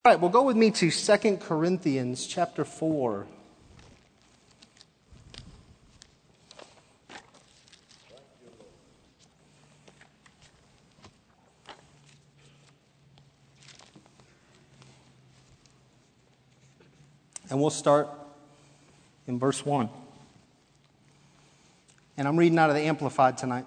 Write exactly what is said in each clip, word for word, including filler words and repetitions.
All right, well, go with me to Second Corinthians chapter four. And we'll start in verse one. And I'm reading out of the Amplified tonight.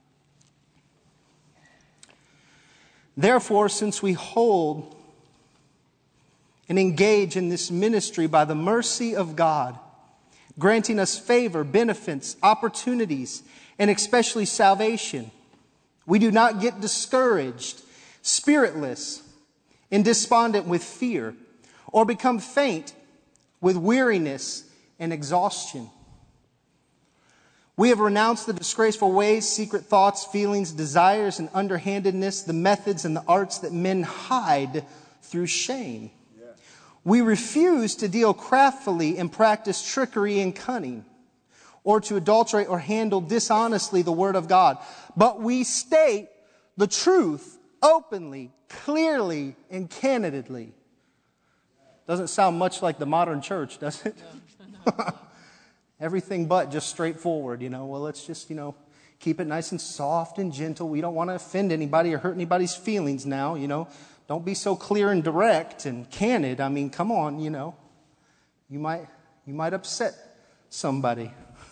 Therefore, since we hold and engage in this ministry by the mercy of God, granting us favor, benefits, opportunities, and especially salvation, we do not get discouraged, spiritless, and despondent with fear, or become faint with weariness and exhaustion. We have renounced the disgraceful ways, secret thoughts, feelings, desires, and underhandedness, the methods and the arts that men hide through shame. Yeah. We refuse to deal craftily and practice trickery and cunning, or to adulterate or handle dishonestly the word of God. But we state the truth openly, clearly, and candidly. Doesn't sound much like the modern church, does it? Everything but just straightforward, you know. Well, let's just, you know, keep it nice and soft and gentle. We don't want to offend anybody or hurt anybody's feelings now, you know. Don't be so clear and direct and candid. I mean, come on, you know. You might, you might upset somebody.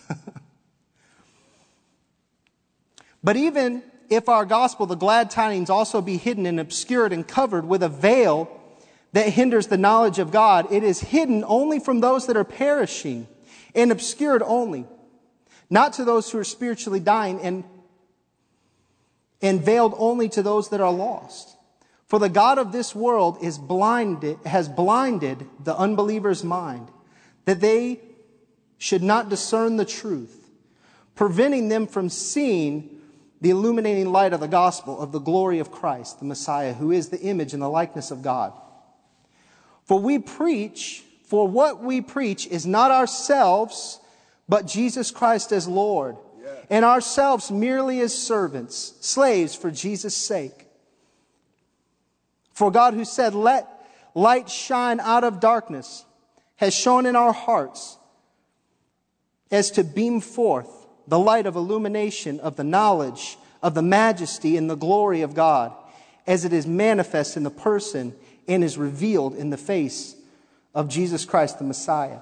But even if our gospel, the glad tidings, also be hidden and obscured and covered with a veil that hinders the knowledge of God, it is hidden only from those that are perishing, and obscured only, not to those who are spiritually dying, and, and veiled only to those that are lost. For the God of this world is blinded, has blinded the unbeliever's mind, that they should not discern the truth, preventing them from seeing the illuminating light of the gospel of the glory of Christ, the Messiah, who is the image and the likeness of God. For we preach, for what we preach is not ourselves, but Jesus Christ as Lord, yeah. And ourselves merely as servants, slaves for Jesus' sake. For God, who said, "Let light shine out of darkness," has shone in our hearts as to beam forth the light of illumination of the knowledge of the majesty and the glory of God, as it is manifest in the person and is revealed in the face of Jesus Christ the Messiah.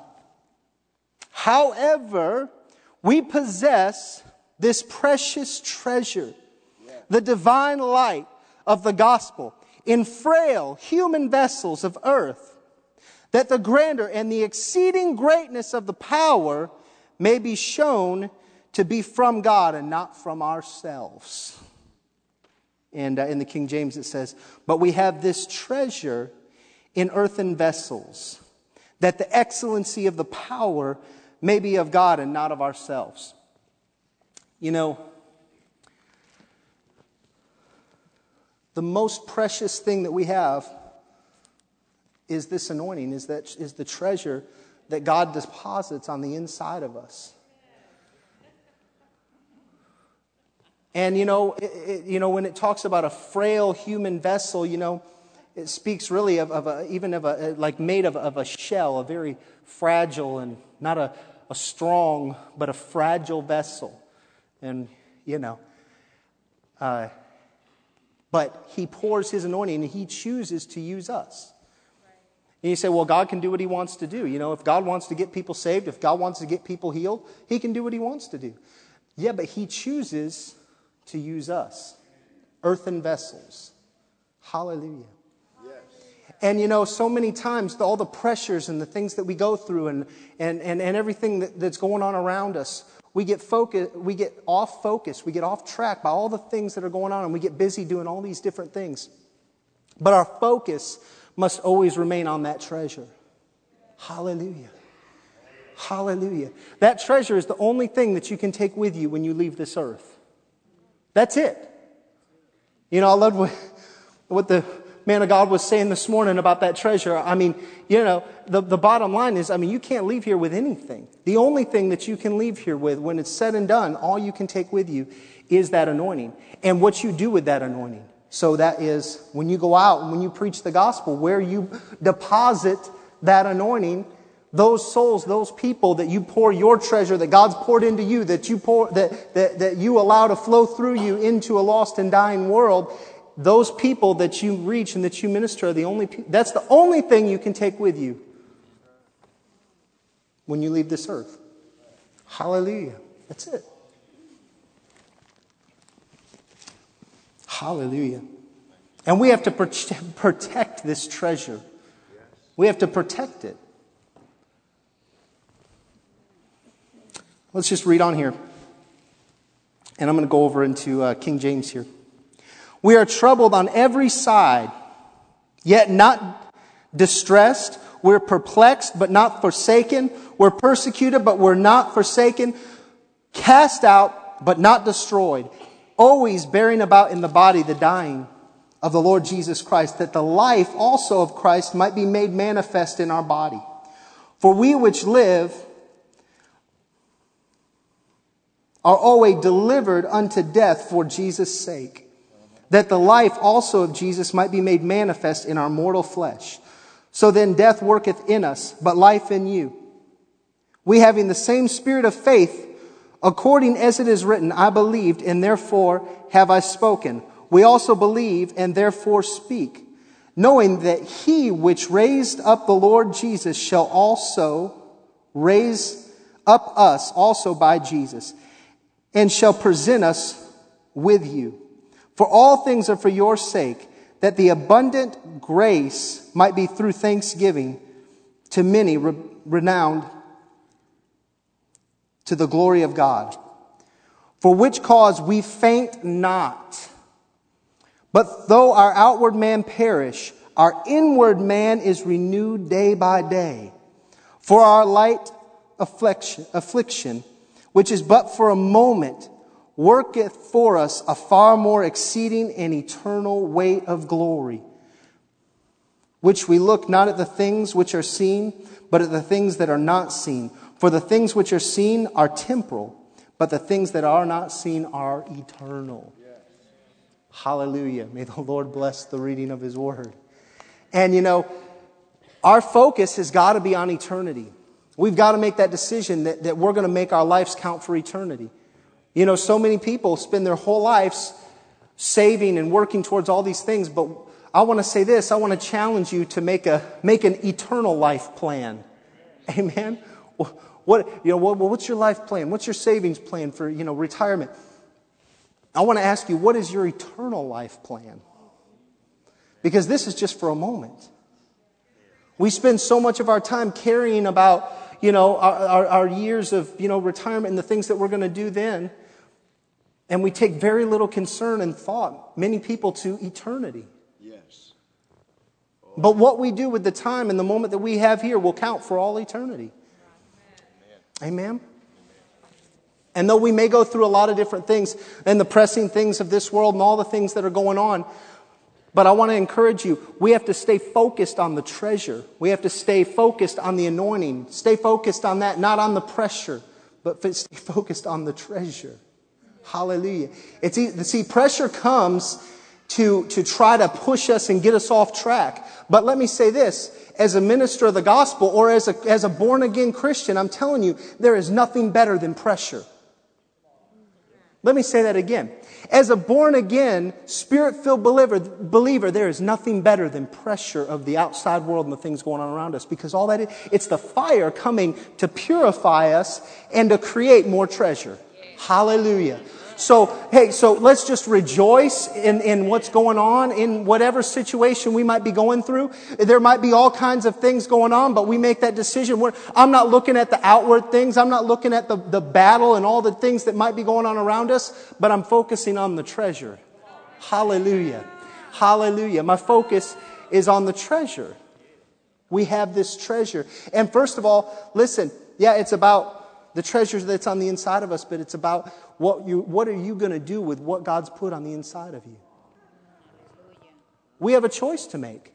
However, we possess this precious treasure, the divine light of the gospel, in frail human vessels of earth, that the grandeur and the exceeding greatness of the power may be shown to be from God and not from ourselves. And uh, in the King James it says, "But we have this treasure in earthen vessels, that the excellency of the power may be of God and not of ourselves." You know, the most precious thing that we have is this anointing, is that is the treasure that God deposits on the inside of us. And you know, it, it, you know, when it talks about a frail human vessel, you know, it speaks really of, of a, even of a, like made of, of a shell, a very fragile and not a, a strong, but a fragile vessel. And, you know, uh, but he pours his anointing and he chooses to use us. Right. And you say, well, God can do what he wants to do. You know, if God wants to get people saved, if God wants to get people healed, he can do what he wants to do. Yeah, but he chooses to use us, earthen vessels. Hallelujah. And, you know, so many times, all the pressures and the things that we go through and and, and, and everything that, that's going on around us, we get focus, we get off focus, we get off track by all the things that are going on, and we get busy doing all these different things. But our focus must always remain on that treasure. Hallelujah. Hallelujah. That treasure is the only thing that you can take with you when you leave this earth. That's it. You know, I love what, what the man of God was saying this morning about that treasure. I mean, you know, the, the bottom line is, I mean, you can't leave here with anything. The only thing that you can leave here with, when it's said and done, all you can take with you is that anointing. And what you do with that anointing. So that is, when you go out and when you preach the gospel, where you deposit that anointing, those souls, those people that you pour your treasure, that God's poured into you, that you pour, that, that, that you allow to flow through you into a lost and dying world, those people that you reach and that you minister are the only people, that's the only thing you can take with you when you leave this earth. Hallelujah. That's it. Hallelujah. And we have to protect this treasure. We have to protect it. Let's just read on here. And I'm going to go over into uh, King James here. We are troubled on every side, yet not distressed. We're perplexed, but not forsaken. We're persecuted, but we're not forsaken. Cast out, but not destroyed. Always bearing about in the body the dying of the Lord Jesus Christ, that the life also of Christ might be made manifest in our body. For we which live are always delivered unto death for Jesus' sake, that the life also of Jesus might be made manifest in our mortal flesh. So then death worketh in us, but life in you. We having the same spirit of faith, according as it is written, I believed, and therefore have I spoken. We also believe, and therefore speak, knowing that he which raised up the Lord Jesus shall also raise up us also by Jesus, and shall present us with you. For all things are for your sake, that the abundant grace might be through thanksgiving to many re- renowned to the glory of God. For which cause we faint not. But though our outward man perish, our inward man is renewed day by day. For our light affliction, affliction, which is but for a moment, worketh for us a far more exceeding and eternal weight of glory, which we look not at the things which are seen, but at the things that are not seen. For the things which are seen are temporal, but the things that are not seen are eternal. Yes. Hallelujah. May the Lord bless the reading of His Word. And you know, our focus has got to be on eternity. We've got to make that decision that, that we're going to make our lives count for eternity. You know, so many people spend their whole lives saving and working towards all these things, but I want to say this, I want to challenge you to make a make an eternal life plan. Amen. What, you know, what, what's your life plan? What's your savings plan for, you know, retirement? I want to ask you, what is your eternal life plan? Because this is just for a moment. We spend so much of our time carrying about, you know, our, our, our years of, you know, retirement and the things that we're going to do then. And we take very little concern and thought, many people, to eternity. Yes. Oh. But what we do with the time and the moment that we have here will count for all eternity. Amen. Amen. And though we may go through a lot of different things and the pressing things of this world and all the things that are going on, but I want to encourage you, we have to stay focused on the treasure. We have to stay focused on the anointing. Stay focused on that, not on the pressure, but stay focused on the treasure. Hallelujah. It's easy. See, pressure comes to, to try to push us and get us off track. But let me say this, as a minister of the gospel or as a, as a born-again Christian, I'm telling you, there is nothing better than pressure. Let me say that again. As a born-again, spirit-filled believer, believer, there is nothing better than pressure of the outside world and the things going on around us. Because all that is, it's the fire coming to purify us and to create more treasure. Hallelujah. So, hey, so let's just rejoice in, in what's going on, in whatever situation we might be going through. There might be all kinds of things going on, but we make that decision. We're, I'm not looking at the outward things. I'm not looking at the, the battle and all the things that might be going on around us, but I'm focusing on the treasure. Hallelujah. Hallelujah. My focus is on the treasure. We have this treasure. And first of all, listen, yeah, it's about the treasure that's on the inside of us, but it's about what you, what are you going to do with what God's put on the inside of you? We have a choice to make.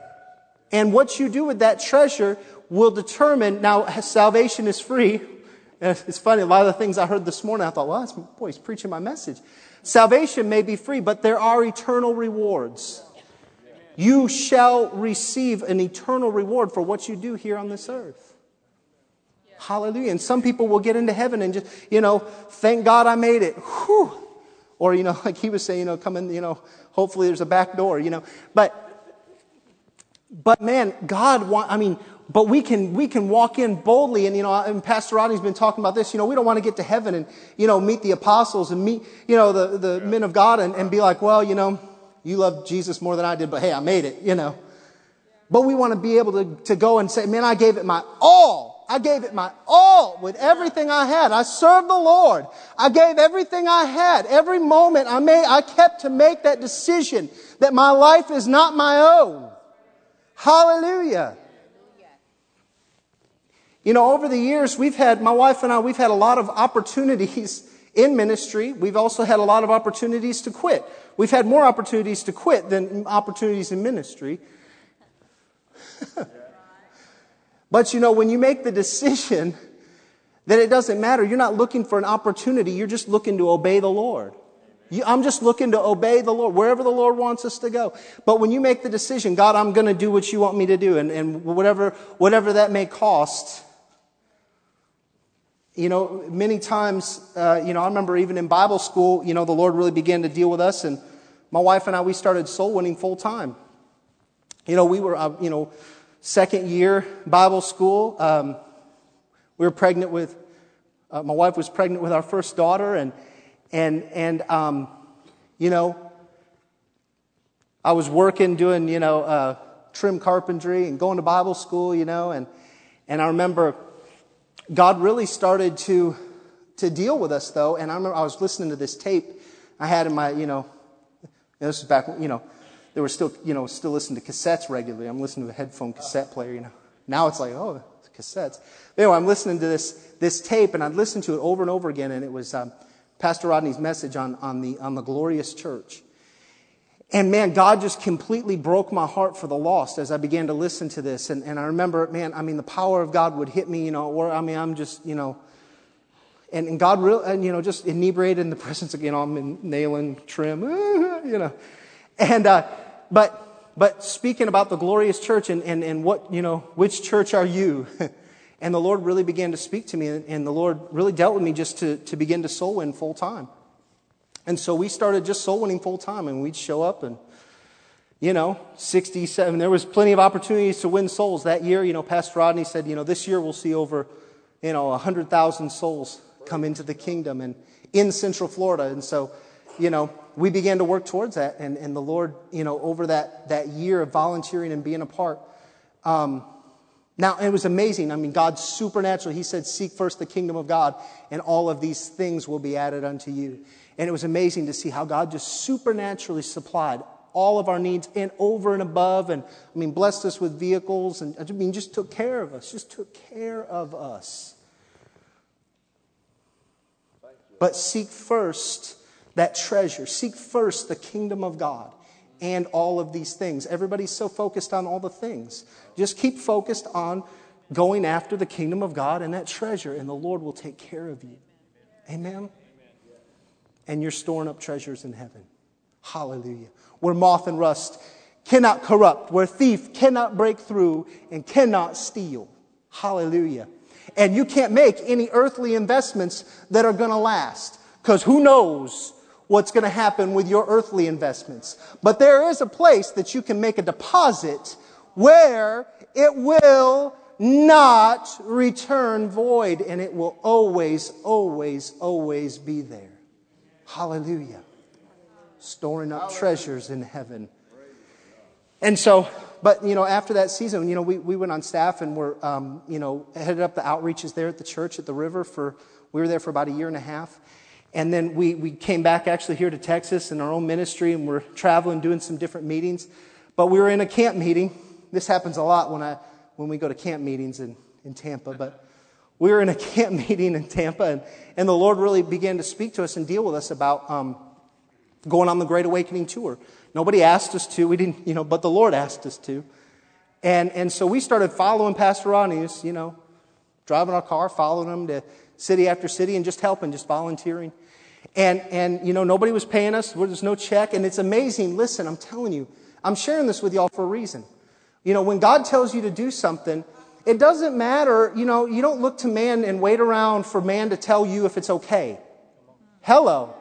And what you do with that treasure will determine, now salvation is free, And it's funny, a lot of the things I heard this morning, I thought, well, that's, boy, he's preaching my message. Salvation may be free, but there are eternal rewards. You shall receive an eternal reward for what you do here on this earth. Hallelujah. And some people will get into heaven and just, you know, thank God I made it. Whew. Or, you know, like he was saying, you know, come in, you know, hopefully there's a back door, you know. But, but man, God want, I mean, but we can, we can walk in boldly. And, you know, and Pastor Rodney's been talking about this. You know, we don't want to get to heaven and, you know, meet the apostles and meet, you know, the, the men of God and, and be like, well, you know, you love Jesus more than I did, but hey, I made it, you know. But we want to be able to, to go and say, man, I gave it my all. I gave it my all with everything I had. I served the Lord. I gave everything I had. Every moment I made, I kept to make that decision that my life is not my own. Hallelujah. You know, over the years, we've had, my wife and I, we've had a lot of opportunities in ministry. We've also had a lot of opportunities to quit. We've had more opportunities to quit than opportunities in ministry. But you know, when you make the decision that it doesn't matter, you're not looking for an opportunity, you're just looking to obey the Lord. You, I'm just looking to obey the Lord, wherever the Lord wants us to go. But when you make the decision, God, I'm going to do what you want me to do, and, and whatever, whatever that may cost. You know, many times, uh, you know, I remember even in Bible school, you know, the Lord really began to deal with us, and my wife and I, we started soul winning full time. You know, we were, uh, you know, second year Bible school. Um, we were pregnant with, uh, my wife was pregnant with our first daughter, and, and, and, um, you know, I was working, doing, you know, uh, trim carpentry and going to Bible school, you know, and, and I remember God really started to, to deal with us though. And I remember I was listening to this tape I had in my, you know, this is back, you know, they were still, you know, still listening to cassettes regularly. I'm listening to a headphone cassette player, you know. Now it's like, oh, it's cassettes. But anyway, I'm listening to this this tape, and I'd listened to it over and over again, and it was um, Pastor Rodney's message on on the on the glorious church. And man, God just completely broke my heart for the lost as I began to listen to this. And, and I remember, man, I mean, the power of God would hit me, you know, or I mean, I'm just, you know, and, and God really, and, you know, just inebriated in the presence of, you know, I'm in nailing trim, you know. And, uh, but, but speaking about the glorious church and, and, and what, you know, which church are you? And the Lord really began to speak to me, and, and the Lord really dealt with me just to, to begin to soul win full time. And so we started just soul winning full time, and we'd show up and, you know, sixty-seven, there was plenty of opportunities to win souls that year. You know, Pastor Rodney said, you know, this year we'll see over, you know, one hundred thousand souls come into the kingdom and in Central Florida. And so, you know, we began to work towards that. And, and the Lord, you know, over that, that year of volunteering and being a part, um, now, it was amazing. I mean, God supernaturally, He said, seek first the kingdom of God, and all of these things will be added unto you. And it was amazing to see how God just supernaturally supplied all of our needs and over and above. And, I mean, blessed us with vehicles. And, I mean, just took care of us. Just took care of us. But seek first that treasure. Seek first the kingdom of God and all of these things. Everybody's so focused on all the things. Just keep focused on going after the kingdom of God and that treasure, and the Lord will take care of you. Amen? And you're storing up treasures in heaven. Hallelujah. Where moth and rust cannot corrupt, where thief cannot break through and cannot steal. Hallelujah. And you can't make any earthly investments that are going to last, because who knows what's going to happen with your earthly investments. But there is a place that you can make a deposit where it will not return void, and it will always, always, always be there. Hallelujah. Storing up treasures in heaven. And so, but, you know, after that season, you know, we, we went on staff and we're, um, you know, headed up the outreaches there at the church at the river for, we were there for about a year and a half. And then we, we came back actually here to Texas in our own ministry, and we're traveling, doing some different meetings. But we were in a camp meeting. This happens a lot when I, when we go to camp meetings in, in Tampa, but we were in a camp meeting in Tampa, and, and the Lord really began to speak to us and deal with us about um, going on the Great Awakening tour. Nobody asked us to, we didn't, you know, but the Lord asked us to. And and so we started following Pastor Rodney, you know, driving our car, following him to city after city, and just helping, just volunteering. And, and you know, nobody was paying us. There's no check. And it's amazing. Listen, I'm telling you, I'm sharing this with y'all for a reason. You know, when God tells you to do something, it doesn't matter. You know, you don't look to man and wait around for man to tell you if it's okay. Hello.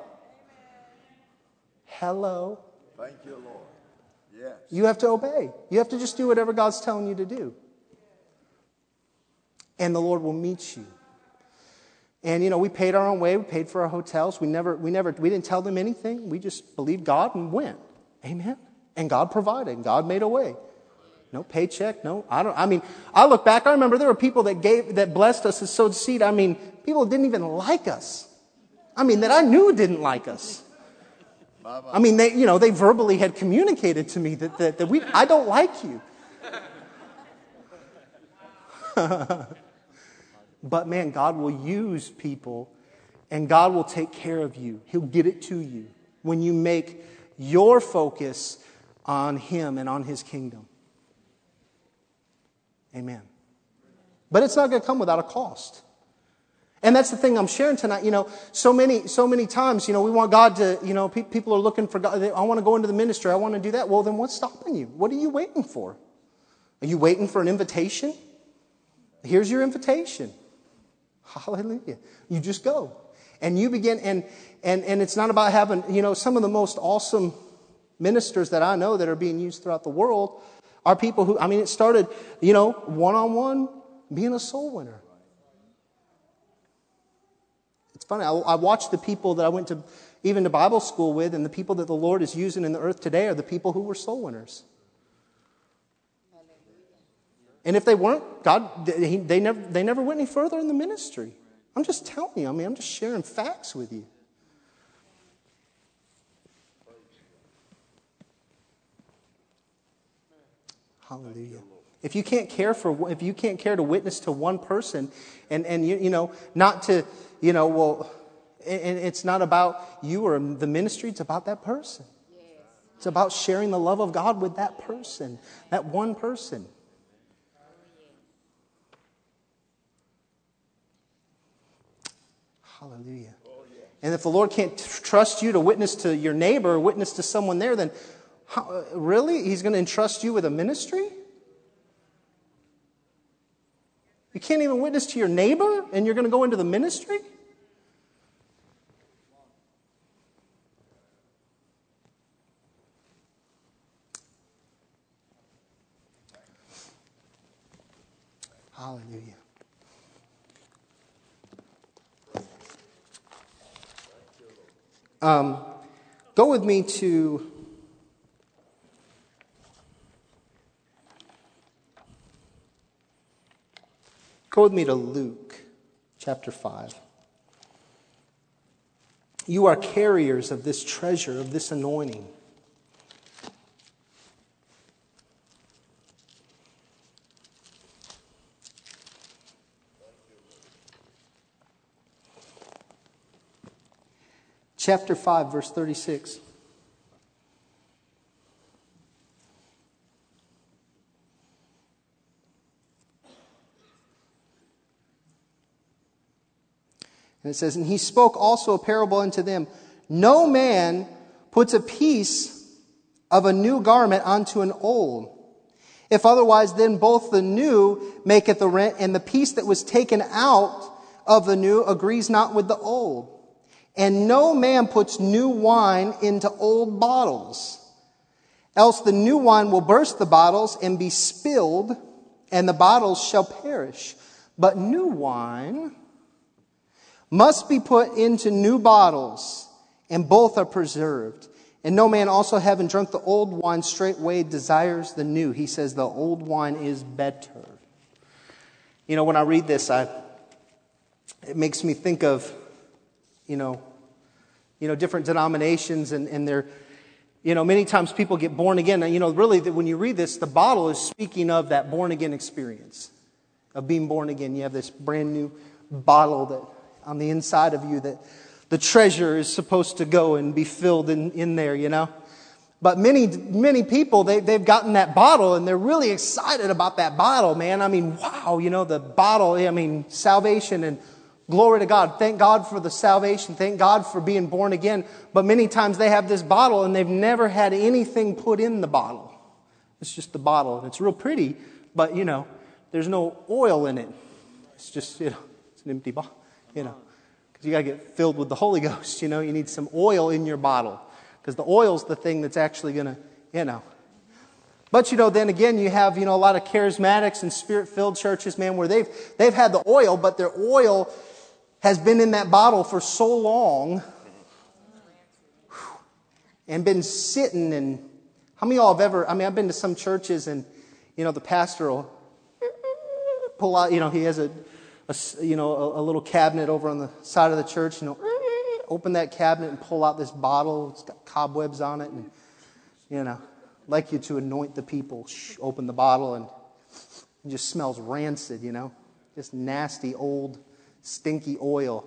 Hello. Thank you, Lord. Yes. You have to obey. You have to just do whatever God's telling you to do. And the Lord will meet you. And, you know, we paid our own way. We paid for our hotels. We never, we never, we didn't tell them anything. We just believed God and went. Amen. And God provided. And God made a way. No paycheck. No, I don't, I mean, I look back. I remember there were people that gave, that blessed us and sowed seed. I mean, people didn't even like us. I mean, that I knew didn't like us. I mean, they, you know, they verbally had communicated to me that, that, that we, I don't like you. But man, God will use people and God will take care of you. He'll get it to you when you make your focus on Him and on His kingdom. Amen. But it's not going to come without a cost. And that's the thing I'm sharing tonight. You know, so many, so many times, you know, we want God to, you know, pe- people are looking for God. They, I want to go into the ministry. I want to do that. Well, then what's stopping you? What are you waiting for? Are you waiting for an invitation? Here's your invitation. Hallelujah. You just go. And you begin, and, and, and it's not about having, you know, some of the most awesome ministers that I know that are being used throughout the world are people who, I mean, it started, you know, one-on-one, being a soul winner. It's funny. I, I watched the people that I went to, even to Bible school with, and the people that the Lord is using in the earth today are the people who were soul winners. And if they weren't, God, they, they never, they never went any further in the ministry. I'm just telling you. I mean, I'm just sharing facts with you. Hallelujah. If you can't care for, if you can't care to witness to one person, and and you, you know, not to, you know, well, and it's not about you or the ministry. It's about that person. It's about sharing the love of God with that person, that one person. Hallelujah. And if the Lord can't t- trust you to witness to your neighbor or witness to someone there, then how, really? He's going to entrust you with a ministry? You can't even witness to your neighbor and you're going to go into the ministry? Hallelujah. Um, go with me to go with me to Luke chapter five. You are carriers of this treasure, of this anointing. Chapter five, verse thirty-six. And it says, and he spoke also a parable unto them. No man puts a piece of a new garment onto an old. If otherwise, then both the new maketh the rent, and the piece that was taken out of the new agrees not with the old. And no man puts new wine into old bottles, else the new wine will burst the bottles and be spilled, and the bottles shall perish. But new wine must be put into new bottles, and both are preserved. And no man also having drunk the old wine straightway desires the new. He says the old wine is better. You know, when I read this, I it makes me think of, you know, you know, different denominations and, and they're, you know, many times people get born again. And, you know, really, when you read this, the bottle is speaking of that born again experience of being born again. You have this brand new bottle that on the inside of you that the treasure is supposed to go and be filled in, in there, you know. But many, many people, they, they've gotten that bottle and they're really excited about that bottle, man. I mean, wow, you know, the bottle, I mean, salvation and Glory to God. Thank God for the salvation. Thank God for being born again. But many times they have this bottle and they've never had anything put in the bottle. It's just the bottle. And it's real pretty, but, you know, there's no oil in it. It's just, you know, it's an empty bottle, you know. Because you got to get filled with the Holy Ghost, you know. You need some oil in your bottle. Because the oil's the thing that's actually going to, you know. But, you know, then again, you have, you know, a lot of charismatics and spirit-filled churches, man, where they've they've had the oil, but their oil has been in that bottle for so long and been sitting. And how many of y'all have ever, I mean, I've been to some churches and, you know, the pastor will pull out, you know, he has a, a you know, a, a little cabinet over on the side of the church, you know, open that cabinet and pull out this bottle. It's got cobwebs on it and, you know, like you to anoint the people. Shh, open the bottle and it just smells rancid, you know, just nasty old stinky oil.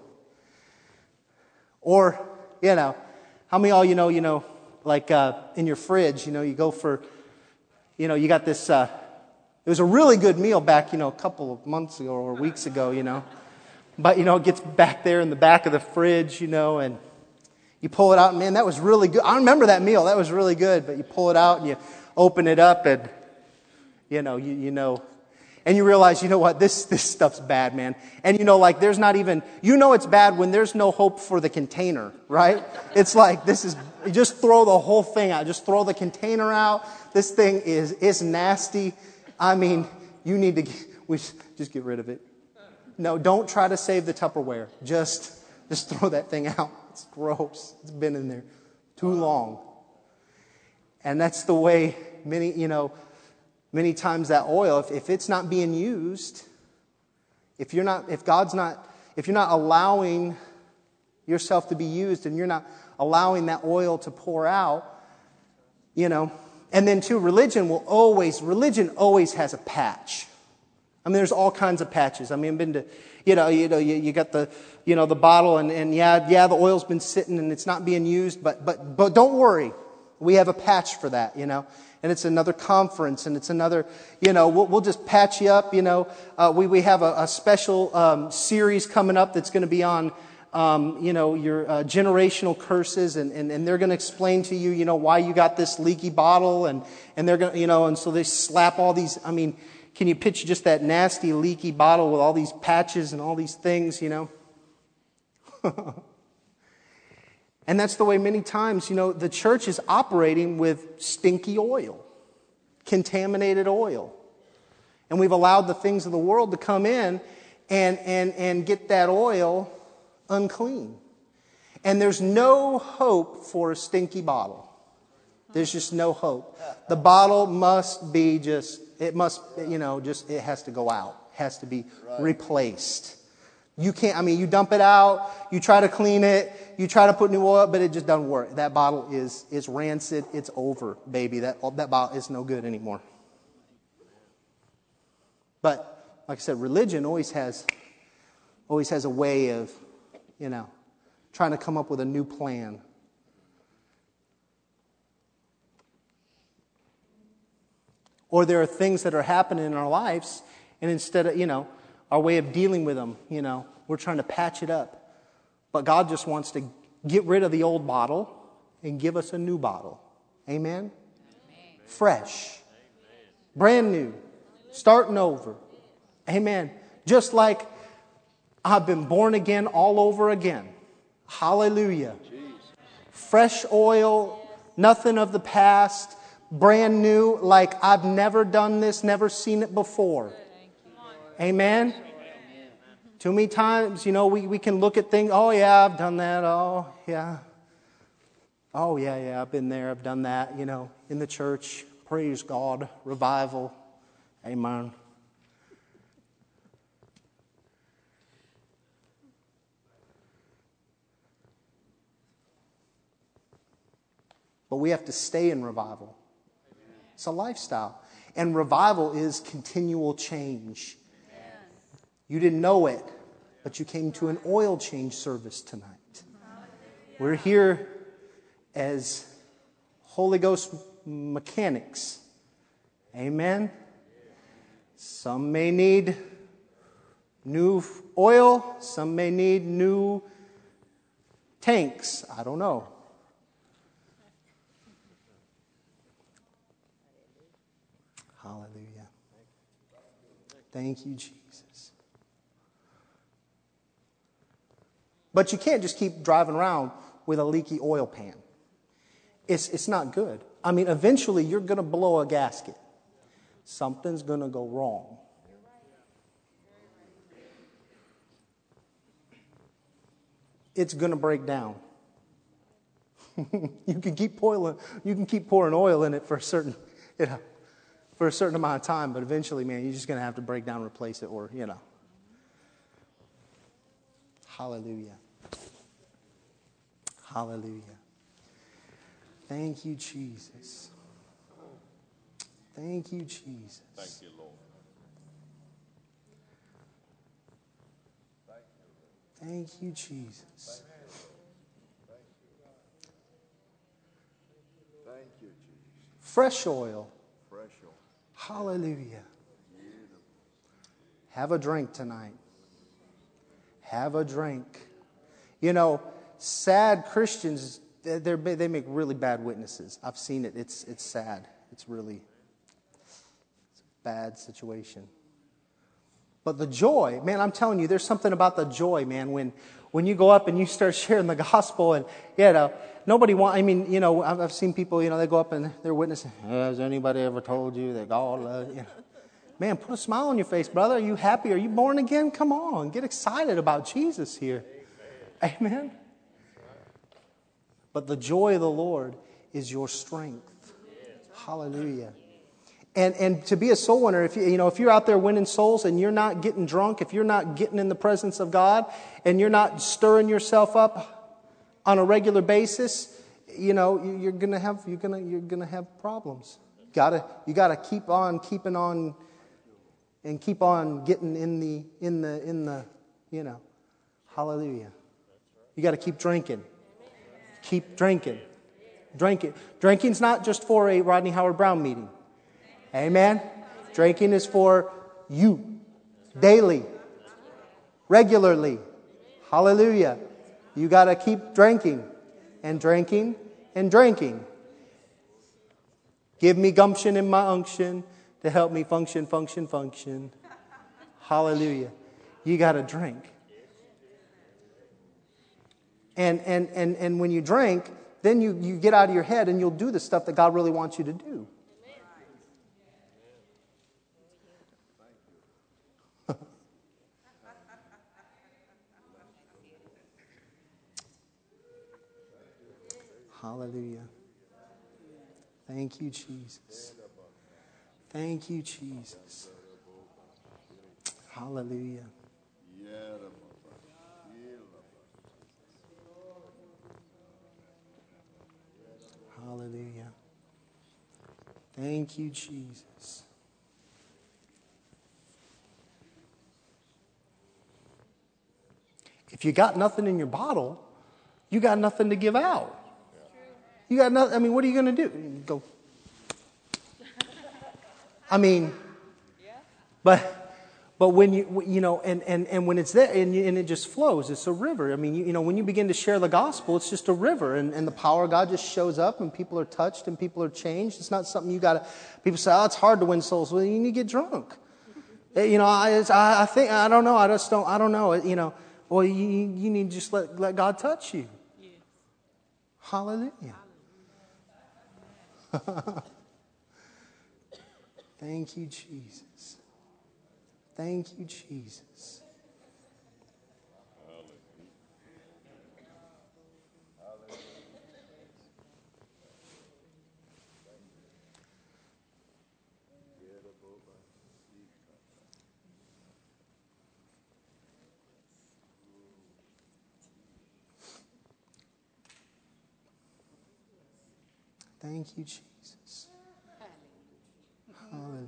Or, you know, how many of y'all, you know, you know, like uh, in your fridge, you know, you go for, you know, you got this, uh, it was a really good meal back, you know, a couple of months ago or weeks ago, you know. But, you know, it gets back there in the back of the fridge, you know, and you pull it out, and man, that was really good. I remember that meal. That was really good. But you pull it out and you open it up and, you know, you, you know, and you realize, you know what, this this stuff's bad, man. And you know, like there's not even, you know it's bad when there's no hope for the container, right? It's like, this is, you just throw the whole thing out. Just throw the container out. This thing is, is nasty. I mean, you need to, we just get rid of it. No, don't try to save the Tupperware. Just, just throw that thing out. It's gross. It's been in there too long. And that's the way many, you know, many times that oil, if, if it's not being used, if you're not, if God's not, if you're not allowing yourself to be used and you're not allowing that oil to pour out, you know, and then too, religion will always, religion always has a patch. I mean, there's all kinds of patches. I mean, I've been to, you know, you know, you, you got the, you know, the bottle and, and yeah, yeah, the oil's been sitting and it's not being used, but, but, but don't worry. We have a patch for that, you know, and it's another conference and it's another, you know, we'll, we'll just patch you up, you know. Uh, we, we have a, a special, um, series coming up that's going to be on, um, you know, your, uh, generational curses and, and, and they're going to explain to you, you know, why you got this leaky bottle and, and they're going to, you know, and so they slap all these, I mean, can you picture just that nasty, leaky bottle with all these patches and all these things, you know? And that's the way many times, you know, the church is operating with stinky oil, contaminated oil. And we've allowed the things of the world to come in and, and, and get that oil unclean. And there's no hope for a stinky bottle. There's just no hope. The bottle must be just, it must, you know, just, it has to go out. It has to be replaced. You can't, I mean, you dump it out, you try to clean it, you try to put new oil, but it just doesn't work. That bottle is, is rancid. It's over, baby. That, that bottle is no good anymore. But, like I said, religion always has, always has a way of, you know, trying to come up with a new plan. Or there are things that are happening in our lives, and instead of, you know, our way of dealing with them, you know, we're trying to patch it up. But God just wants to get rid of the old bottle and give us a new bottle. Amen? Amen. Fresh. Amen. Brand new. Starting over. Amen. Just like I've been born again all over again. Hallelujah. Fresh oil, nothing of the past. Brand new, like I've never done this, never seen it before. Amen? Too many times, you know, we, we can look at things, oh yeah, I've done that, oh yeah. Oh yeah, yeah, I've been there, I've done that, you know, in the church. Praise God, revival. Amen. But we have to stay in revival. It's a lifestyle. And revival is continual change. You didn't know it, but you came to an oil change service tonight. We're here as Holy Ghost mechanics. Amen? Some may need, new oil. Some may need new tanks. I don't know. Hallelujah. Thank you, Jesus. But you can't just keep driving around with a leaky oil pan. It's, it's not good. I mean, eventually you're going to blow a gasket. Something's going to go wrong. It's going to break down. you can keep pouring, you can keep pouring oil in it for a certain, you know, for a certain amount of time, but eventually, man, you're just going to have to break down, replace it, or you know. Hallelujah. Hallelujah. Thank you, Jesus. Thank you, Jesus. Thank you, Lord. Thank you, Jesus. Thank you, Jesus. Fresh oil. Fresh oil. Hallelujah. Have a drink tonight. Have a drink. You know, sad Christians, they're, they make really bad witnesses. I've seen it. It's, it's sad. It's really it's a bad situation. But the joy, man, I'm telling you, there's something about the joy, man, when when you go up and you start sharing the gospel and, you know, nobody want, I mean, you know, I've, I've seen people, you know, they go up and they're witnessing, has anybody ever told you that God loves you? Man, put a smile on your face, brother. Are you happy? Are you born again? Come on, get excited about Jesus here. Amen. Amen. But the joy of the Lord is your strength. Hallelujah. And and to be a soul winner, if you you know if you're out there winning souls and you're not getting drunk, if you're not getting in the presence of God, and you're not stirring yourself up on a regular basis, you know you're gonna have you're gonna you're gonna have problems. Gotta you gotta keep on keeping on, and keep on getting in the in the in the you know, hallelujah. You got to keep drinking, keep drinking, drinking. Drinking's not just for a Rodney Howard Brown meeting. Amen. Drinking is for you. Daily. Regularly. Hallelujah. You got to keep drinking. And drinking. And drinking. Give me gumption in my unction to help me function, function, function. Hallelujah. You got to drink. And, and, and, and when you drink, then you, you get out of your head and you'll do the stuff that God really wants you to do. Hallelujah. Thank you, Jesus. Thank you, Jesus. Hallelujah. Hallelujah. Thank you, Jesus. If you got nothing in your bottle, you got nothing to give out. You got nothing. I mean, what are you going to do? Go. I mean, but but when you you know, and, and, and when it's there and, you, and it just flows, it's a river. I mean, you, you know, when you begin to share the gospel, it's just a river, and, and the power of God just shows up, and people are touched, and people are changed. It's not something you got to. People say, "Oh, it's hard to win souls." Well, you need to get drunk. You know, I it's, I, I think I don't know. I just don't. I don't know. You know, well, you you need to just let let God touch you. Yes. Hallelujah. Thank you, Jesus. Thank you, Jesus. Thank you, Jesus. Hallelujah.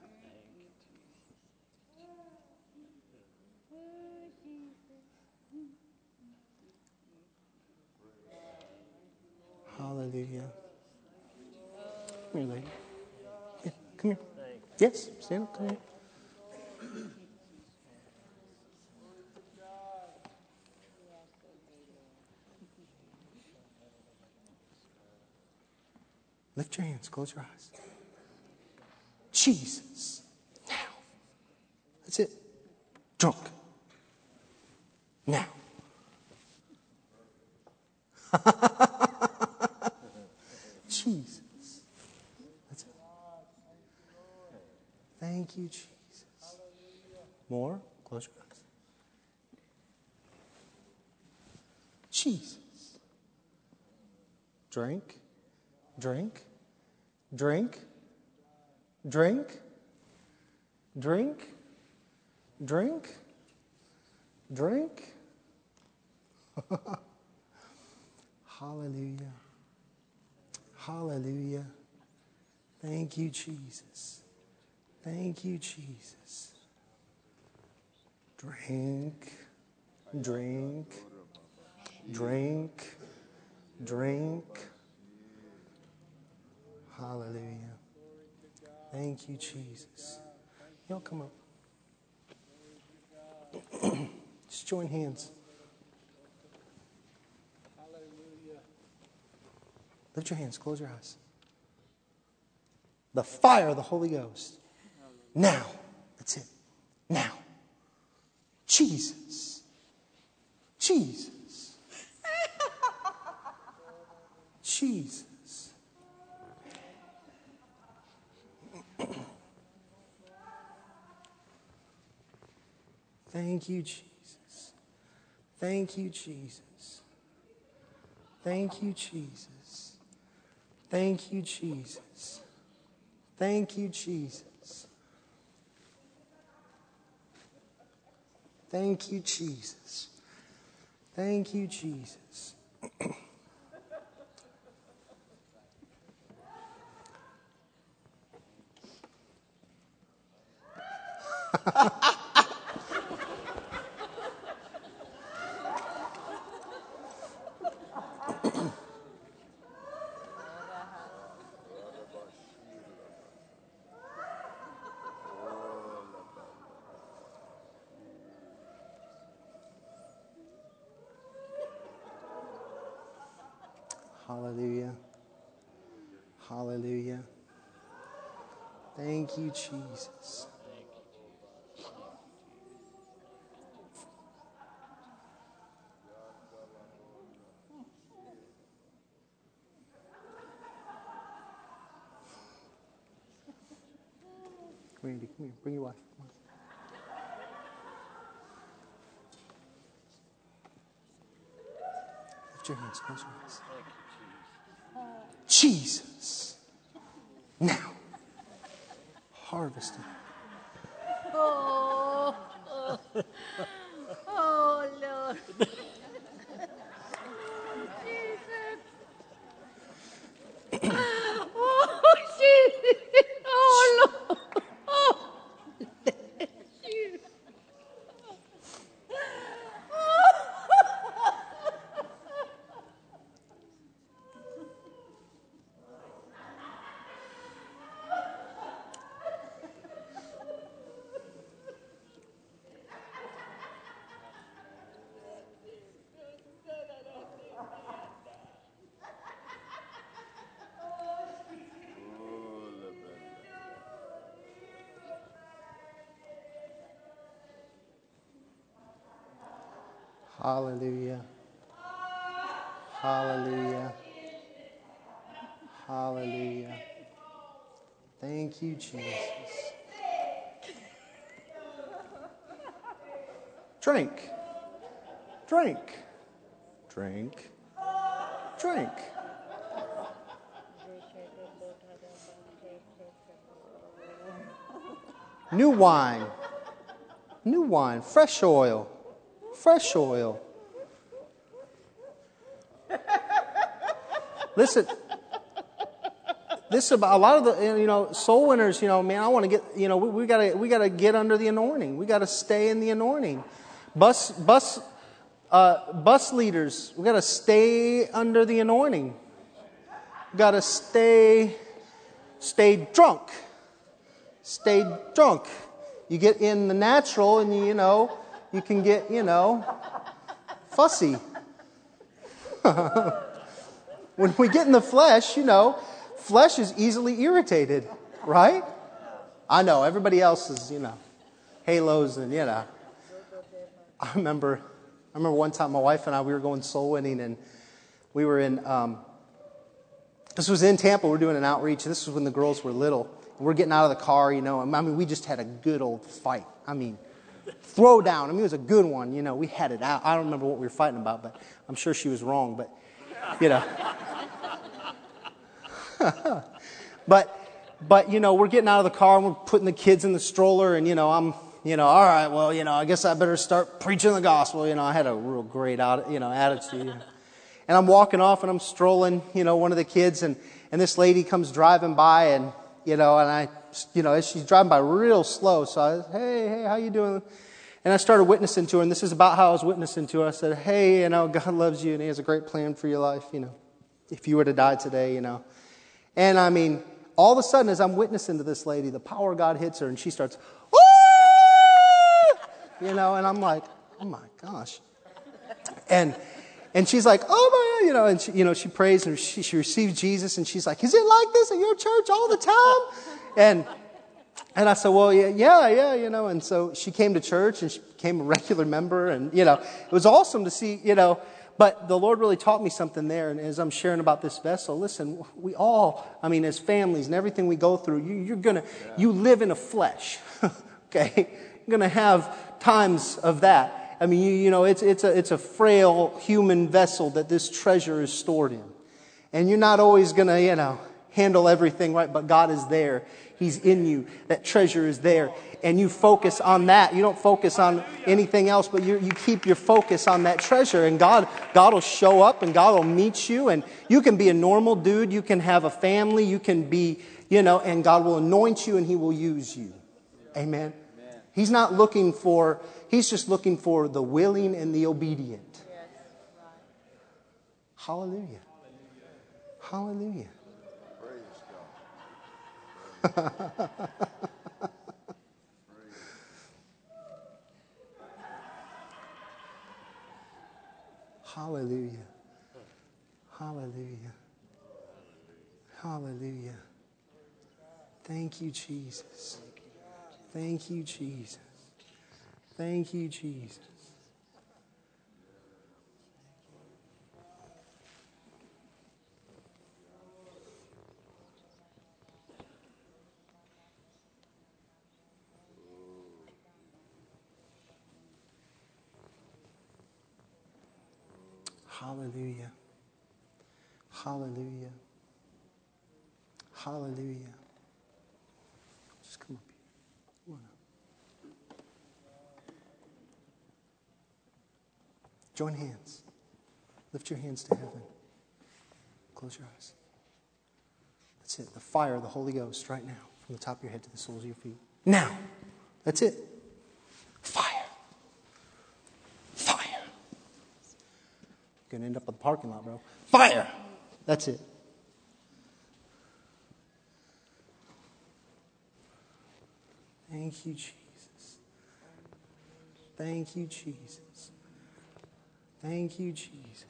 Hallelujah. Come here, lady. Yeah, come here. Yes, stand up. Come here. Lift your hands. Close your eyes. Jesus. Now. That's it. Drunk. Now. Jesus. That's it. Thank you, Jesus. More. Close your eyes. Jesus. Drink. Drink. Drink. Drink. Drink. Drink. Drink. Hallelujah. Hallelujah. Thank you, Jesus. Thank you, Jesus. Drink. Drink. Drink. Drink. Hallelujah. Thank you, Jesus. Y'all come up. Just join hands. Lift your hands. Close your eyes. The fire of the Holy Ghost. Now. That's it. Now. Jesus. Jesus. Jesus. Thank you, Jesus. Thank you, Jesus. Thank you, Jesus. Thank you, Jesus. Thank you, Jesus. Thank you, Jesus. Thank you, Jesus. Hallelujah. Hallelujah. Thank you, Jesus. Randy, come here. Bring your wife. Come on. Lift your hands. Close your eyes. Jesus. Now. Harvesting. Oh, oh, oh, Lord. Jesus. Oh, Jesus. Oh, Lord. Oh, Jesus. Hallelujah. Hallelujah. Hallelujah. Thank you, Jesus. Drink. Drink. Drink. Drink. New wine. New wine. Fresh oil. Fresh oil. Listen. This is about a lot of the, you know, soul winners, you know, man, I want to get, you know, we, we gotta, we gotta get under the anointing. We gotta stay in the anointing. Bus, bus, uh, bus leaders, we gotta stay under the anointing. We gotta stay, stay drunk. Stay drunk. You get in the natural and, you know, you can get, you know, fussy. When we get in the flesh, you know, flesh is easily irritated, right? I know, everybody else is, you know, halos and, you know. I remember, I remember one time my wife and I, we were going soul winning, and we were in, um, this was in Tampa, we were doing an outreach. This was when the girls were little. We're getting out of the car, you know, I mean, we just had a good old fight. I mean, throw down. I mean, it was a good one, you know, we had it out. I don't remember what we were fighting about, but I'm sure she was wrong, but, you know. but, but, you know, we're getting out of the car, and we're putting the kids in the stroller, and, you know, I'm, you know, all right, well, you know, I guess I better start preaching the gospel. You know, I had a real great, you know, attitude. And I'm walking off, and I'm strolling, you know, one of the kids, and, and this lady comes driving by, and, you know, and I, you know, she's driving by real slow. So I, hey, hey, how you doing? And I started witnessing to her, and this is about how I was witnessing to her. I said, hey, you know, God loves you, and He has a great plan for your life, you know, if you were to die today, you know. And I mean, all of a sudden, as I'm witnessing to this lady, the power of God hits her, and she starts, woo! You know, and I'm like, oh my gosh. And and she's like, oh my, you know, and she, you know, she prays and she, she receives Jesus, and she's like, is it like this at your church all the time? And and I said, well, yeah, yeah, yeah, you know. And so she came to church, and she became a regular member, and, you know, it was awesome to see, you know. But the Lord really taught me something there. And as I'm sharing about this vessel, listen, we all, I mean, as families and everything we go through, you, you're going to, yeah. you live in a flesh, okay? You're going to have times of that. I mean, you, you know, it's, it's, a, it's a frail human vessel that this treasure is stored in. And you're not always going to, you know, handle everything right, but God is there. He's in you. That treasure is there. And you focus on that. You don't focus on anything else, but you, you keep your focus on that treasure. And God, God will show up, and God will meet you. And you can be a normal dude. You can have a family. You can be, you know, and God will anoint you, and He will use you. Amen. Amen. He's not looking for, He's just looking for the willing and the obedient. Yes. Hallelujah. Hallelujah. Hallelujah. Hallelujah. Hallelujah. Thank you, Jesus. Thank you, Jesus. Thank you, Jesus. Hallelujah. Hallelujah. Hallelujah. Just come up here. Come on up. Join hands. Lift your hands to heaven. Close your eyes. That's it. The fire of the Holy Ghost right now, from the top of your head to the soles of your feet. Now. That's it. Fire. Fire. You're going to end up in the parking lot, bro. Fire. That's it. Thank you, Jesus. Thank you, Jesus. Thank you, Jesus.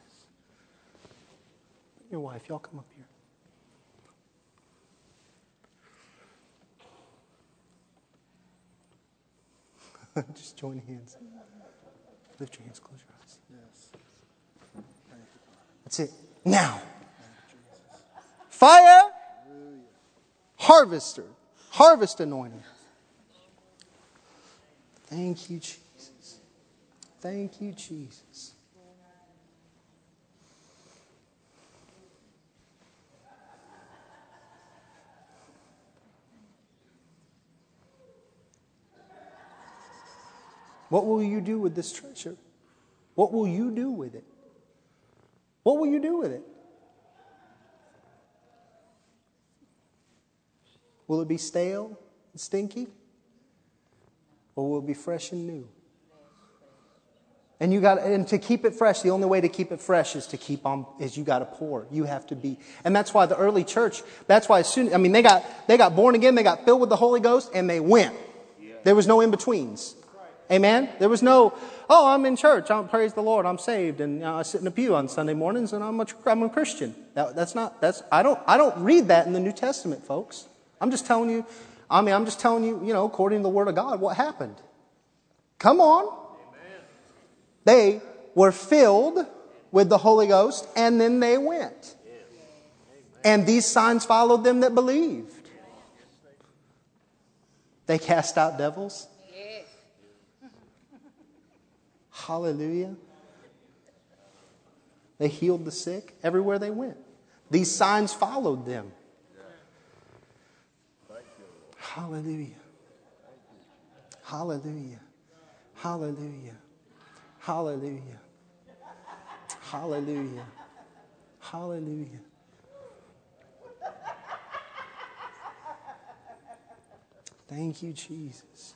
Your wife, y'all come up here. Just join hands. Lift your hands, close your eyes. Yes. That's it. Now. Fire. Harvester. Harvest anointing. Thank you, Jesus. Thank you, Jesus. What will you do with this treasure? What will you do with it? What will you do with it? Will it be stale and stinky? Or will it be fresh and new? And you got and to keep it fresh, the only way to keep it fresh is to keep on is you got to pour. You have to be. And that's why the early church, that's why as soon I mean they got they got born again, they got filled with the Holy Ghost, and they went. There was no in-betweens. Amen? There was no, oh, I'm in church. I'm, praise the Lord. I'm saved. And you know, I sit in a pew on Sunday mornings and I'm a, I'm a Christian. That, that's not, that's, I don't, I don't read that in the New Testament, folks. I'm just telling you, I mean, I'm just telling you, you know, according to the Word of God, what happened. Come on. Amen. They were filled with the Holy Ghost and then they went. And these signs followed them that believed. They cast out devils. Yes. Hallelujah. They healed the sick everywhere they went. These signs followed them. Hallelujah. Hallelujah. Hallelujah. Hallelujah. Hallelujah. Hallelujah. Thank you, Jesus.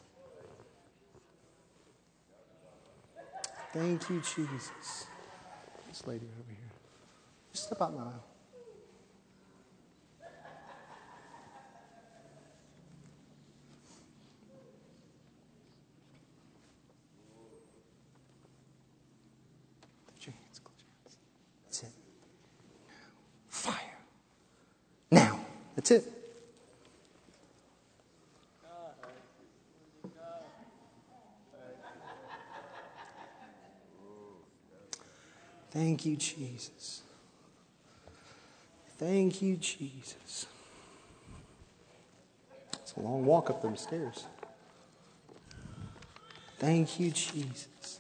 Thank you, Jesus. This lady over here. Just step out in the aisle. Put your hands, close your hands. That's it. Fire. Now. That's it. Thank you, Jesus. Thank you, Jesus. It's a long walk up them stairs. Thank you, Jesus.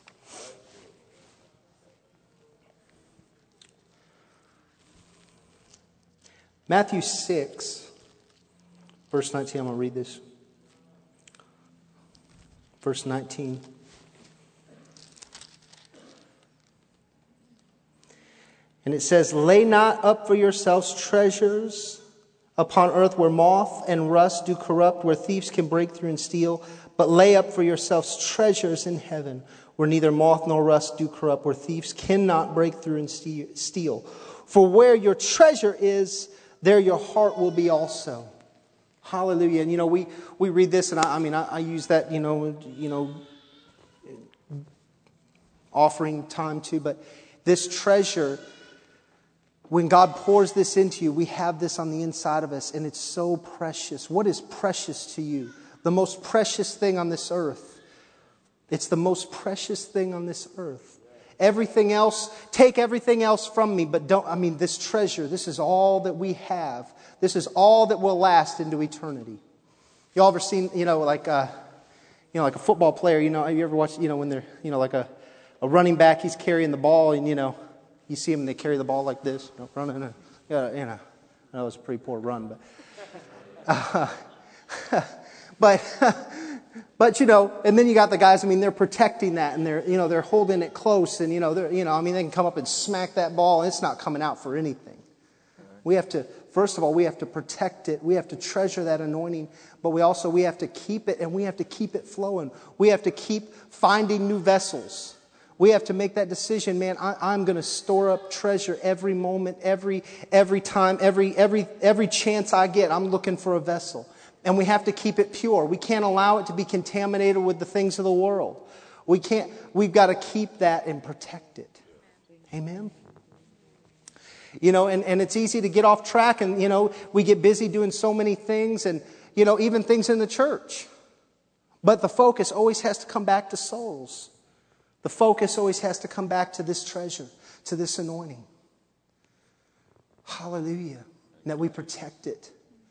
Matthew six, verse nineteen. I'm going to read this. Verse nineteen. And it says, lay not up for yourselves treasures upon earth where moth and rust do corrupt, where thieves can break through and steal. But lay up for yourselves treasures in heaven where neither moth nor rust do corrupt, where thieves cannot break through and steal. For where your treasure is, there your heart will be also. Hallelujah. And you know, we, we read this, and I, I mean, I, I use that, you know, you know, offering time too, but this treasure, when God pours this into you, we have this on the inside of us, and it's so precious. What is precious to you? The most precious thing on this earth. It's the most precious thing on this earth. Everything else, take everything else from me, but don't, I mean, this treasure, this is all that we have. This is all that will last into eternity. You all ever seen, you know, like a, you know, like a football player, you know, have you ever watched, you know, when they're, you know, like a, a running back, he's carrying the ball, and, you know, you see them and they carry the ball like this, you know, running. And, uh, you know, I know it was a pretty poor run, but, uh, but, but you know, and then you got the guys. I mean, they're protecting that, and they're, you know, they're holding it close, and you know, they're, you know, I mean, they can come up and smack that ball, and it's not coming out for anything. We have to, first of all, we have to protect it. We have to treasure that anointing, but we also we have to keep it, and we have to keep it flowing. We have to keep finding new vessels. We have to make that decision, man. I, I'm going to store up treasure every moment, every every time, every every every chance I get. I'm looking for a vessel, and we have to keep it pure. We can't allow it to be contaminated with the things of the world. We can't. We've got to keep that and protect it. Amen. You know, and, and it's easy to get off track, and you know, we get busy doing so many things, and you know, even things in the church. But the focus always has to come back to souls. The focus always has to come back to this treasure, to this anointing. Hallelujah. And that we protect it.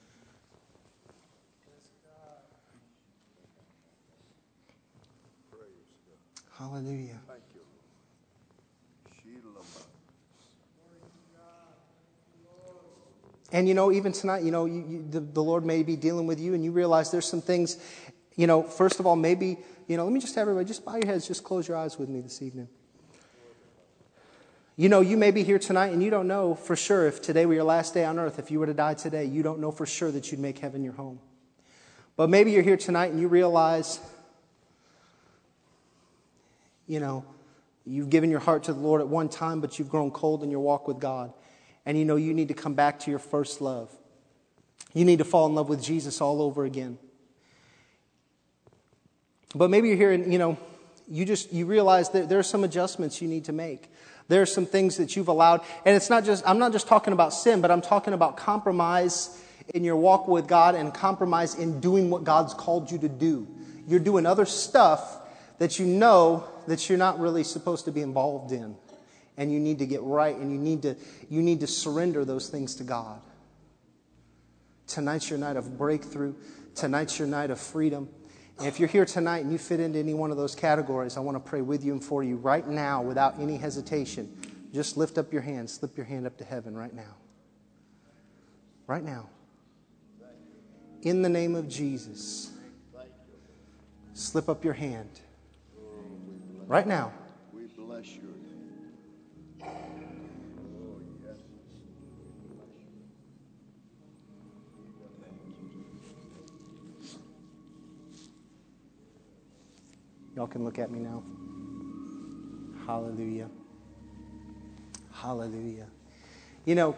Hallelujah. Thank you. And you know, even tonight, you know, you, you, the, the Lord may be dealing with you, and you realize there's some things, you know, first of all, maybe, you know, let me just have everybody, just bow your heads, just close your eyes with me this evening. You know, you may be here tonight and you don't know for sure if today were your last day on earth, if you were to die today, you don't know for sure that you'd make heaven your home. But maybe you're here tonight and you realize, you know, you've given your heart to the Lord at one time, but you've grown cold in your walk with God. And you know, you need to come back to your first love. You need to fall in love with Jesus all over again. But maybe you're here and, you know, you just, you realize that there are some adjustments you need to make. There are some things that you've allowed. And it's not just, I'm not just talking about sin, but I'm talking about compromise in your walk with God and compromise in doing what God's called you to do. You're doing other stuff that you know that you're not really supposed to be involved in. And you need to get right, and you need to you need to surrender those things to God. Tonight's your night of breakthrough. Tonight's your night of freedom. And if you're here tonight and you fit into any one of those categories, I want to pray with you and for you right now without any hesitation. Just lift up your hand, slip your hand up to heaven right now. Right now. In the name of Jesus. Slip up your hand. Right now. We bless your name. Y'all can look at me now. Hallelujah. Hallelujah. You know,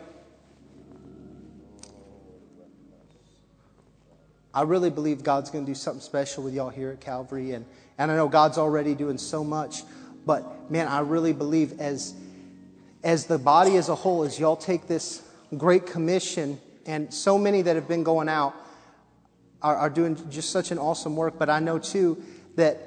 I really believe God's going to do something special with y'all here at Calvary. And, and I know God's already doing so much. But, man, I really believe as, as the body as a whole, as y'all take this great commission, and so many that have been going out are, are doing just such an awesome work. But I know, too, that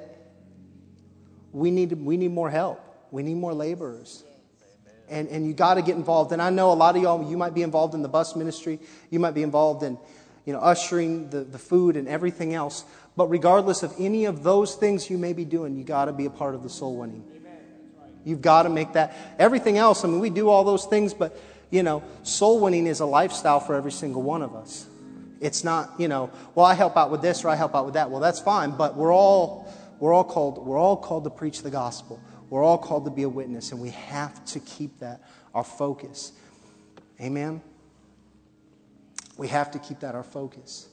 we need we need more help. We need more laborers. And and you got to get involved. And I know a lot of y'all, you might be involved in the bus ministry. You might be involved in, you know, ushering the, the food and everything else. But regardless of any of those things you may be doing, you got to be a part of the soul winning. You've got to make that. Everything else, I mean, we do all those things, but, you know, soul winning is a lifestyle for every single one of us. It's not, you know, well, I help out with this or I help out with that. Well, that's fine, but we're all we're all called we're all called to preach the gospel. We're all called to be a witness, and we have to keep that our focus. Amen. We have to keep that our focus.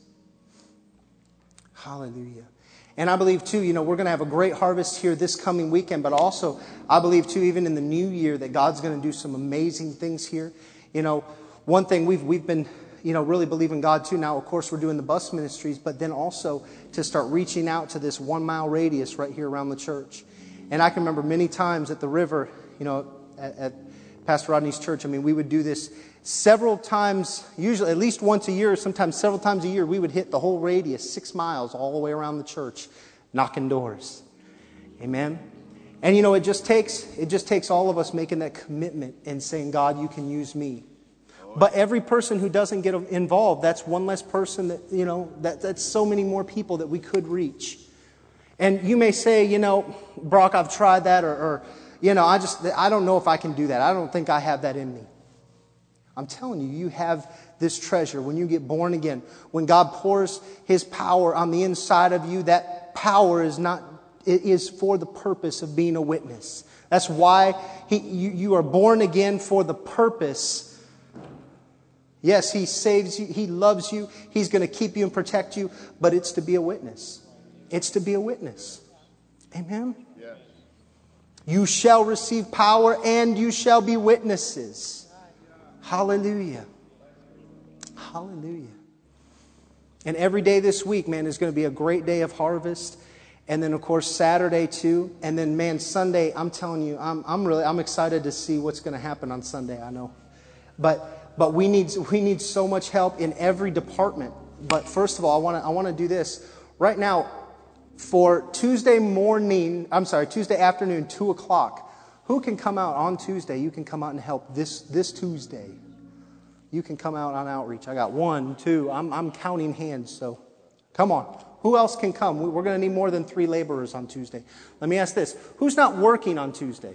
Hallelujah. And I believe, too, you know, we're going to have a great harvest here this coming weekend. But also, I believe, too, even in the new year, that God's going to do some amazing things here. You know, one thing we've we've been, you know, really believing God, too. Now, of course, we're doing the bus ministries. But then also to start reaching out to this one-mile radius right here around the church. And I can remember many times at the river, you know, at, at Pastor Rodney's church. I mean, we would do this several times, usually at least once a year, sometimes several times a year. We would hit the whole radius, six miles, all the way around the church, knocking doors. Amen. And you know, it just takes it just takes all of us making that commitment and saying, God, you can use me. But every person who doesn't get involved, that's one less person that, you know, that that's so many more people that we could reach. And you may say, you know, Brock, I've tried that, or, or you know, I just I don't know if I can do that. I don't think I have that in me. I'm telling you, you have this treasure. When you get born again, when God pours His power on the inside of you, that power is not, it is for the purpose of being a witness. That's why he, you, you are born again for the purpose. Yes, He saves you. He loves you. He's going to keep you and protect you. But it's to be a witness. It's to be a witness. Amen? Yes. You shall receive power and you shall be witnesses. Hallelujah. Hallelujah. And every day this week, man, is going to be a great day of harvest. And then, of course, Saturday too. And then, man, Sunday, I'm telling you, I'm I'm really I'm excited to see what's going to happen on Sunday, I know. But but we need we need so much help in every department. But first of all, I want to I want to do this. Right now, for Tuesday morning, I'm sorry, Tuesday afternoon, two o'clock. Who can come out on Tuesday? You can come out and help this this Tuesday. You can come out on outreach. I got one, two. I'm I'm counting hands, so come on. Who else can come? We're going to need more than three laborers on Tuesday. Let me ask this. Who's not working on Tuesday?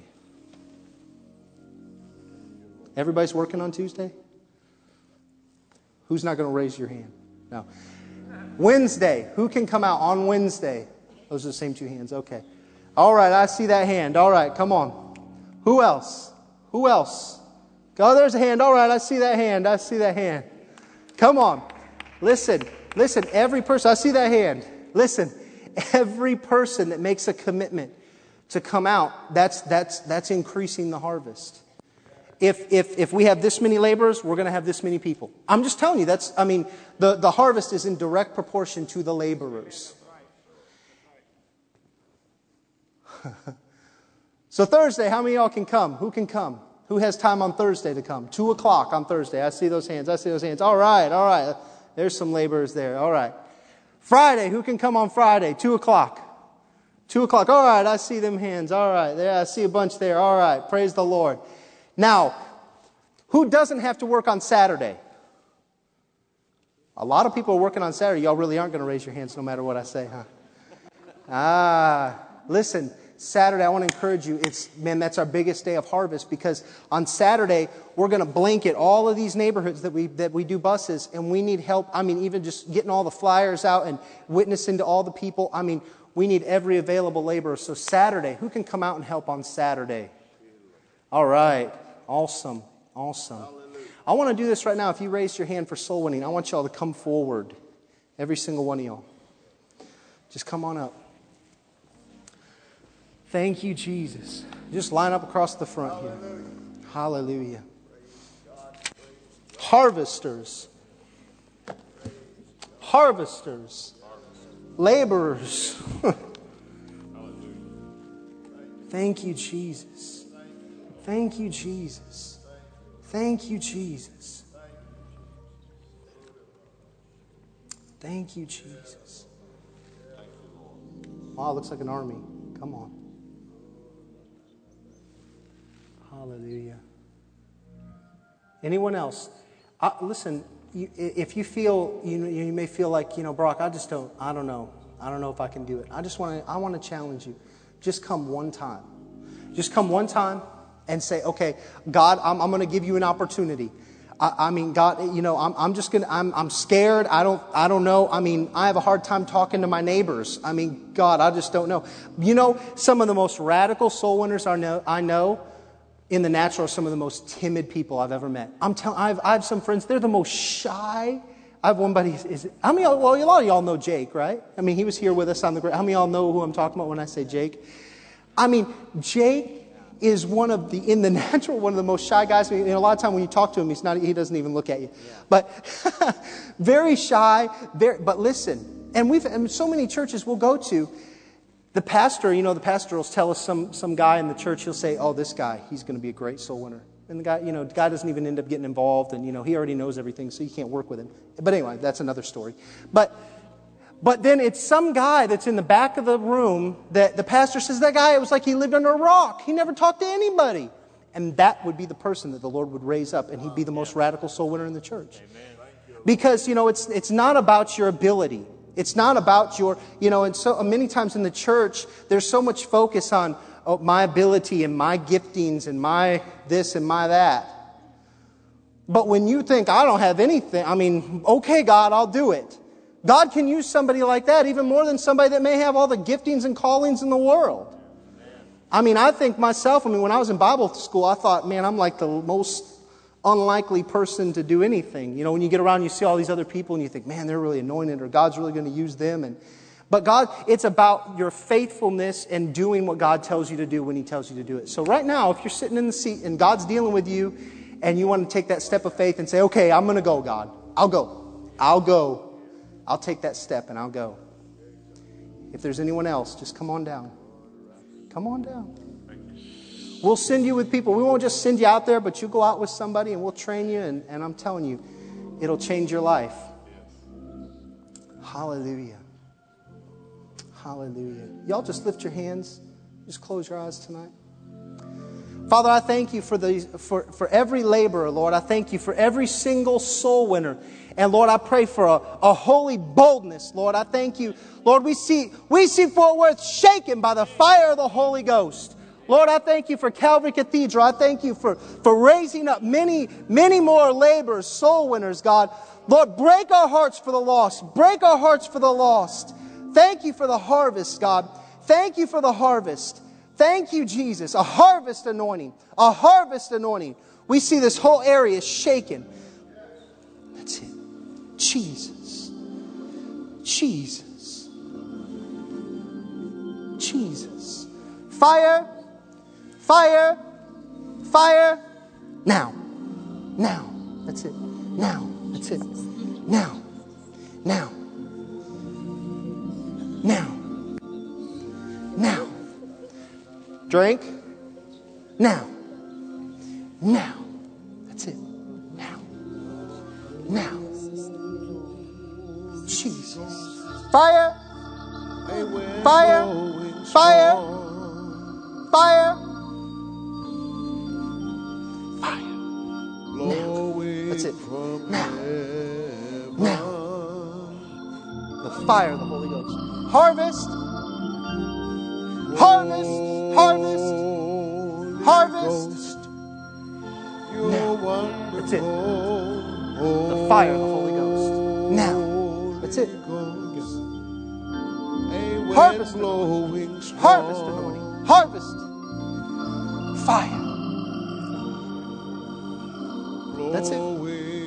Everybody's working on Tuesday? Who's not going to raise your hand? No. Wednesday. Who can come out on Wednesday? Those are the same two hands. Okay. All right. I see that hand. All right. Come on. Who else? Who else? Oh, there's a hand. All right. I see that hand. I see that hand. Come on. Listen. Listen. Every person. I see that hand. Listen. Every person that makes a commitment to come out, that's that's that's increasing the harvest. If if if we have this many laborers, we're going to have this many people. I'm just telling you, that's, I mean, the, the harvest is in direct proportion to the laborers. So Thursday, how many of y'all can come? Who can come? Who has time on Thursday to come? Two o'clock on Thursday. I see those hands. I see those hands. All right, all right. There's some laborers there. All right. Friday, who can come on Friday? Two o'clock. Two o'clock. All right, I see them hands. All right. There, I see a bunch there. All right. Praise the Lord. Now, who doesn't have to work on Saturday? A lot of people are working on Saturday. Y'all really aren't going to raise your hands no matter what I say, huh? Ah, listen. Saturday, I want to encourage you. It's, man, that's our biggest day of harvest, because on Saturday, we're going to blanket all of these neighborhoods that we that we do buses, and we need help. I mean, even just getting all the flyers out and witnessing to all the people. I mean, we need every available laborer. So Saturday, who can come out and help on Saturday? All right. Awesome. Awesome. Hallelujah. I want to do this right now. If you raised your hand for soul winning, I want y'all to come forward. Every single one of y'all. Just come on up. Thank you, Jesus. Just line up across the front here. Hallelujah. Harvesters. Harvesters. Laborers. Thank you, Jesus. Thank you, Jesus. Thank you, Jesus. Thank you, Jesus. Wow, it looks like an army. Come on. Hallelujah. Anyone else? Uh, listen, you, if you feel, you, you may feel like, you know, Brock, I just don't, I don't know. I don't know if I can do it. I just want to, I want to challenge you. Just come one time. Just come one time and say, okay, God, I'm, I'm going to give you an opportunity. I, I mean, God, you know, I'm, I'm just going to, I'm, I'm scared. I don't, I don't know. I mean, I have a hard time talking to my neighbors. I mean, God, I just don't know. You know, some of the most radical soul winners I know, I know in the natural are some of the most timid people I've ever met. I'm telling, I've, I have some friends, they're the most shy. I have one buddy, is, how many, well, a lot of y'all know Jake, right? I mean, he was here with us on the, how many of y'all know who I'm talking about when I say Jake? I mean, Jake is one of the, in the natural, one of the most shy guys. I mean, a lot of time when you talk to him, he's not, he doesn't even look at you. Yeah. But very shy, very, but listen, and we've, and so many churches we'll go to, the pastor, you know, the pastor will tell us some, some guy in the church, he'll say, oh, this guy, he's going to be a great soul winner. And the guy, you know, the guy doesn't even end up getting involved, and, you know, he already knows everything, so you can't work with him. But anyway, that's another story. But But then it's some guy that's in the back of the room that the pastor says, that guy, it was like he lived under a rock. He never talked to anybody. And that would be the person that the Lord would raise up, and he'd be the most radical soul winner in the church. Because, you know, it's it's not about your ability. It's not about your, you know, and so many times in the church, there's so much focus on oh, my ability and my giftings and my this and my that. But when you think, I don't have anything, I mean, okay, God, I'll do it. God can use somebody like that even more than somebody that may have all the giftings and callings in the world. I mean, I think myself, I mean, when I was in Bible school, I thought, man, I'm like the most unlikely person to do anything. You know, when you get around, you see all these other people and you think, man, they're really anointed, or God's really going to use them. And But God, it's about your faithfulness and doing what God tells you to do when He tells you to do it. So right now, if you're sitting in the seat and God's dealing with you and you want to take that step of faith and say, okay, I'm going to go, God. I'll go. I'll go. I'll take that step and I'll go. If there's anyone else, just come on down. Come on down. We'll send you with people. We won't just send you out there, but you go out with somebody and we'll train you. And, and I'm telling you, it'll change your life. Hallelujah. Hallelujah. Y'all just lift your hands. Just close your eyes tonight. Father, I thank you for, these, for, for every laborer, Lord. I thank you for every single soul winner. And Lord, I pray for a, a holy boldness, Lord. I thank you. Lord, we see, we see Fort Worth shaken by the fire of the Holy Ghost. Lord, I thank you for Calvary Cathedral. I thank you for, for raising up many, many more laborers, soul winners, God. Lord, break our hearts for the lost. Break our hearts for the lost. Thank you for the harvest, God. Thank you for the harvest. Thank you, Jesus. A harvest anointing. A harvest anointing. We see this whole area shaken. That's it. Jesus. Jesus. Jesus. Fire. Fire. Fire. Now. Now. That's it. Now. That's it. Now. Now. Now. Now. Drink. Now. Now. That's it. Now. Now. Jesus. Fire. Fire. Fire. Fire. Fire. Now. That's it. Now. Now. The fire of the Holy Ghost. Harvest. Harvest. Harvest. Harvest. Now. That's it. The fire of the Holy Ghost. Now. That's it. Harvest anointing. Harvest anointing. Harvest. Fire. That's it.